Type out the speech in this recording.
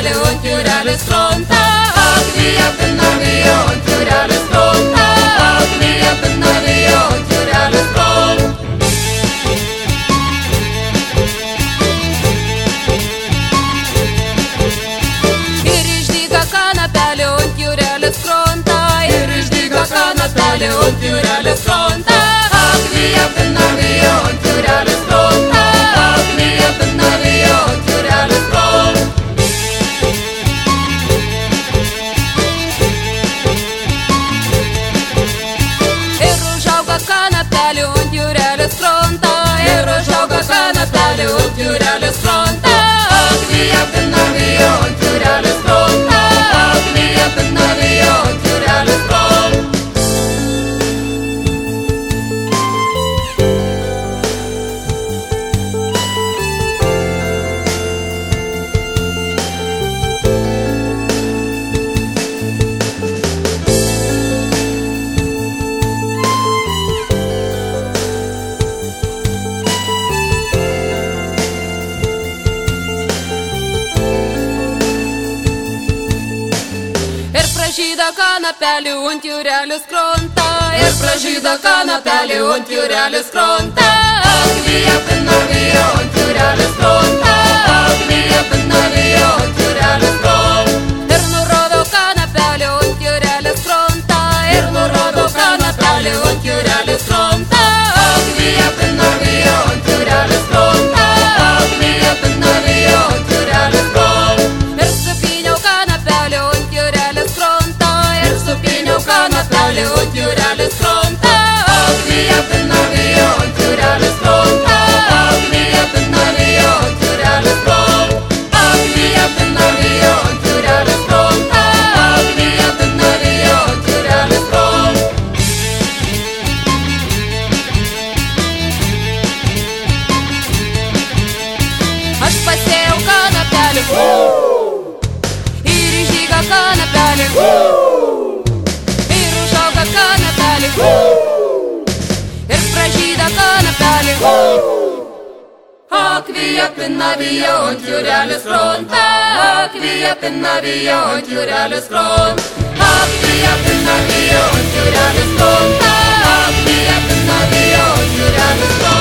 pelė ant jūrelės frontą. Akvyje pina vėjo ant jūrelės frontą. Akvyje pina vėjo ant jūrelės frontą. Ir išdyga kanapelė ant jūrelės frontą. Ir išdyga kanapelė ant jūrelės frontą. Akvyje pina vėjo ant jūrelės frontą. Akvyje pina vėjo ant jūrelės frontą. Ir užauga kanapelė ant jūrelės frontą. Ir užauga kanapelė ant jūrelės frontą. Akvyje pina vėjo ant jūrelės frontą. Akvyje pina vėjo ant jūrelės frontą. Pražyda kanapelė ant jūrelės frontą. Ir pražyda kanapelė ant jūrelės frontą. Akvyje pina vėjo ant jūrelės frontą. Akvyje pina vėjo ant jūrelės frontą. Ir nurodo kanapelė ant jūrelės frontą. Ir nurodo kanapelė ant jūrelės frontą. Akvyje pina vėjo ant jūrelės frontą. Akvyje pina vėjo ant jūrelės frontą. Ir supyniau kanapelė ant jūrelės frontą. Ir supyniau kanapelė ant jūrelės frontą. Akvyje pina vėjo ant jūrelės frontą. Akvyje pina vėjo ant jūrelės frontą. Akvyje pina vėjo ant jūrelės frontą. Akvyje pina vėjo ant jūrelės frontą. Aš pasėjau kanapelį ir išdyga kanapelį. Ir užauga kanapelį ir pražyda kanapelį. Akvyje pina vėjo ant jūrelės frontą. Akvyje pina vėjo ant jūrelės frontą. Akvyje pina vėjo ant jūrelės frontą. Akvyje pina vėjo ant jūrelės frontą.